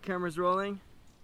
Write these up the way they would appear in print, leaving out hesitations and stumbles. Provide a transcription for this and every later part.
Camera's rolling.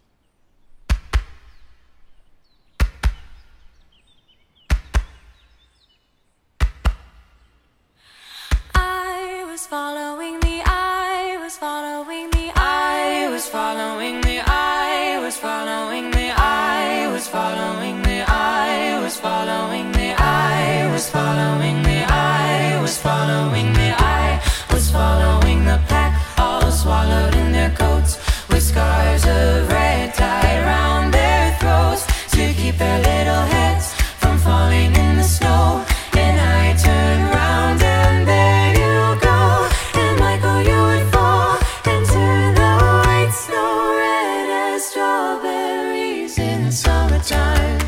I was following the eye, was following the eye, was following the eye, was following the eye, was following the eye, was following the eye, was following the eye, was following the eye, was following the pack, all swallowed in their coats, with scarves of red tied round their throats to keep their little heads from falling in the snow. And I turned round and there you go, and Michael, you would fall into the white snow, red as strawberries in the summertime.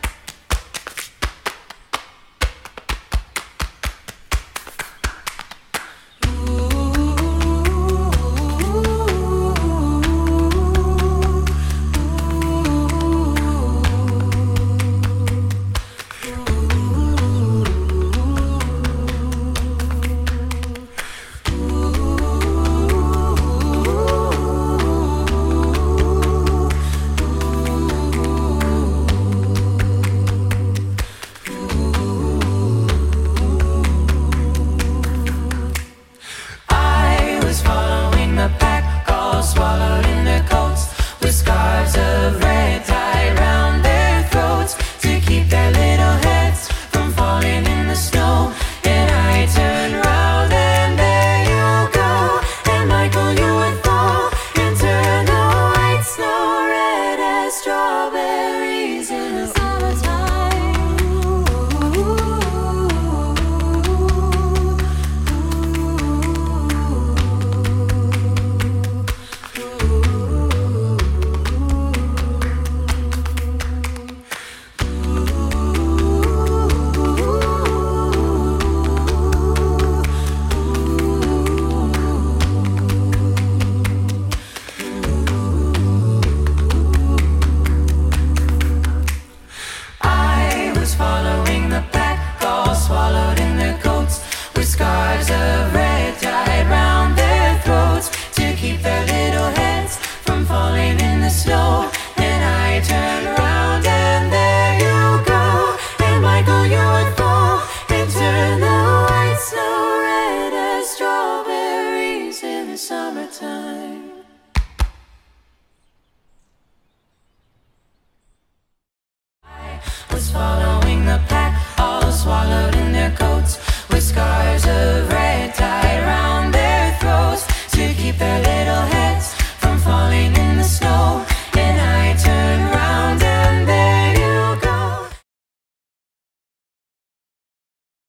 Swallowed in their coats, with scarves of red tied round their throats to keep their little heads from falling in the snow. And I turned round and there you go, and Michael, you would fall into the white snow, red as strawberries in the summertime. Following the pack, all swallowed in their coats, with scarves of red tied round their throats to keep their little heads from falling in the snow. And I turned around and there you go, and Michael, you would fall into the white snow, red as strawberries in the summertime.